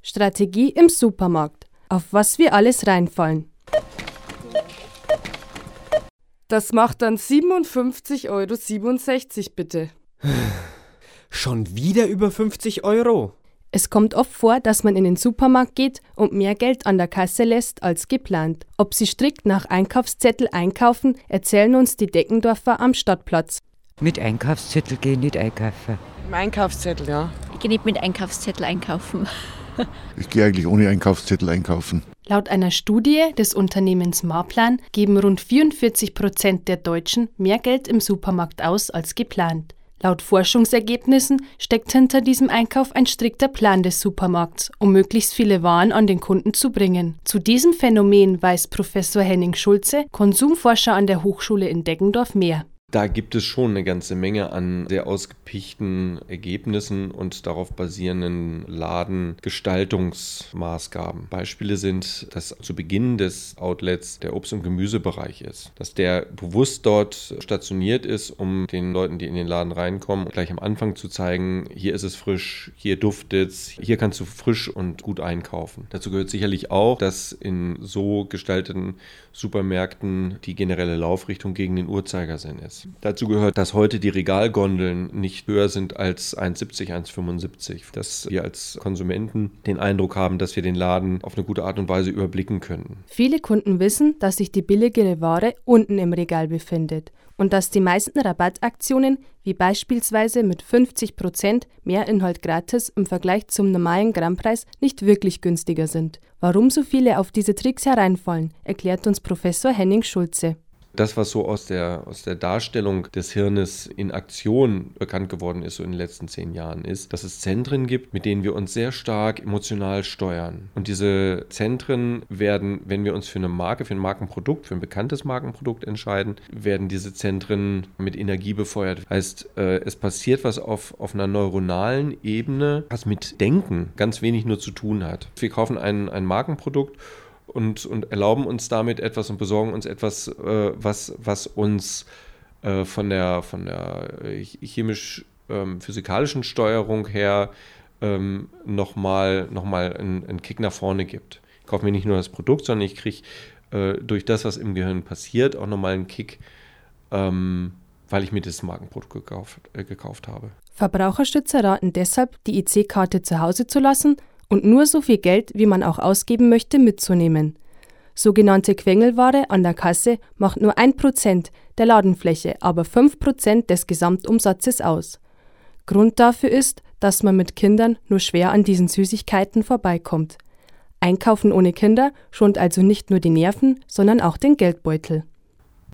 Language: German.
Strategie im Supermarkt. Auf was wir alles reinfallen. Das macht dann 57,67 € bitte. Schon wieder über 50 €? Es kommt oft vor, dass man in den Supermarkt geht und mehr Geld an der Kasse lässt als geplant. Ob sie strikt nach Einkaufszettel einkaufen, erzählen uns die Deckendorfer am Stadtplatz. Mit Einkaufszettel gehe ich nicht einkaufen. Mit Einkaufszettel, ja. Ich gehe nicht mit Einkaufszettel einkaufen. Ich gehe eigentlich ohne Einkaufszettel einkaufen. Laut einer Studie des Unternehmens Marplan geben rund 44% der Deutschen mehr Geld im Supermarkt aus als geplant. Laut Forschungsergebnissen steckt hinter diesem Einkauf ein strikter Plan des Supermarkts, um möglichst viele Waren an den Kunden zu bringen. Zu diesem Phänomen weiß Professor Henning Schulze, Konsumforscher an der Hochschule in Deggendorf, mehr. Da gibt es schon eine ganze Menge an sehr ausgepichten Ergebnissen und darauf basierenden Ladengestaltungsmaßgaben. Beispiele sind, dass zu Beginn des Outlets der Obst- und Gemüsebereich ist. Dass der bewusst dort stationiert ist, um den Leuten, die in den Laden reinkommen, gleich am Anfang zu zeigen, hier ist es frisch, hier duftet es, hier kannst du frisch und gut einkaufen. Dazu gehört sicherlich auch, dass in so gestalteten Supermärkten die generelle Laufrichtung gegen den Uhrzeigersinn ist. Dazu gehört, dass heute die Regalgondeln nicht höher sind als 1,70, 1,75. Dass wir als Konsumenten den Eindruck haben, dass wir den Laden auf eine gute Art und Weise überblicken können. Viele Kunden wissen, dass sich die billigere Ware unten im Regal befindet und dass die meisten Rabattaktionen, wie beispielsweise mit 50% mehr Inhalt gratis im Vergleich zum normalen Grammpreis, nicht wirklich günstiger sind. Warum so viele auf diese Tricks hereinfallen, erklärt uns Professor Henning Schulze. Das, was so aus der Darstellung des Hirnes in Aktion bekannt geworden ist, so in den letzten 10 Jahren, ist, dass es Zentren gibt, mit denen wir uns sehr stark emotional steuern. Und diese Zentren werden, wenn wir uns für eine Marke, für ein Markenprodukt, für ein bekanntes Markenprodukt entscheiden, werden diese Zentren mit Energie befeuert. Heißt, es passiert was auf einer neuronalen Ebene, was mit Denken ganz wenig nur zu tun hat. Wir kaufen ein Markenprodukt und erlauben uns damit etwas und besorgen uns etwas, was uns von der chemisch-physikalischen Steuerung her nochmal einen Kick nach vorne gibt. Ich kaufe mir nicht nur das Produkt, sondern ich kriege durch das, was im Gehirn passiert, auch nochmal einen Kick, weil ich mir das Markenprodukt gekauft habe. Verbraucherschützer raten deshalb, die EC-Karte zu Hause zu lassen und nur so viel Geld, wie man auch ausgeben möchte, mitzunehmen. Sogenannte Quengelware an der Kasse macht nur 1% der Ladenfläche, aber 5% des Gesamtumsatzes aus. Grund dafür ist, dass man mit Kindern nur schwer an diesen Süßigkeiten vorbeikommt. Einkaufen ohne Kinder schont also nicht nur die Nerven, sondern auch den Geldbeutel.